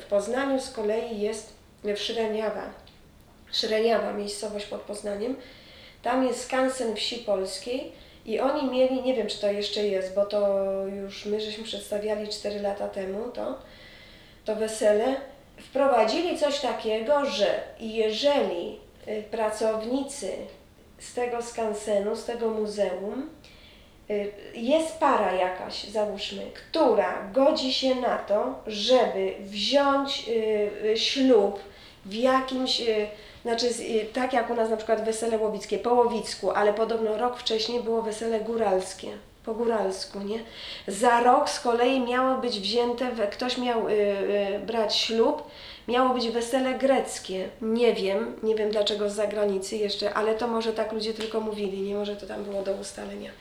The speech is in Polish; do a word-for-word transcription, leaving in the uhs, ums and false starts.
Poznaniu z kolei jest w Szreniawa, Szreniawa, miejscowość pod Poznaniem. Tam jest skansen wsi polskiej i oni mieli, nie wiem czy to jeszcze jest, bo to już my żeśmy przedstawiali cztery lata temu to, to wesele. Wprowadzili coś takiego, że jeżeli pracownicy z tego skansenu, z tego muzeum, jest para jakaś, załóżmy, która godzi się na to, żeby wziąć ślub w jakimś, znaczy tak jak u nas na przykład wesele łowickie, po łowicku, ale podobno rok wcześniej było wesele góralskie, po góralsku, nie? Za rok z kolei miało być wzięte, ktoś miał y, y, brać ślub, miało być wesele greckie. Nie wiem, nie wiem dlaczego z zagranicy jeszcze, ale to może tak ludzie tylko mówili, nie może to tam było do ustalenia.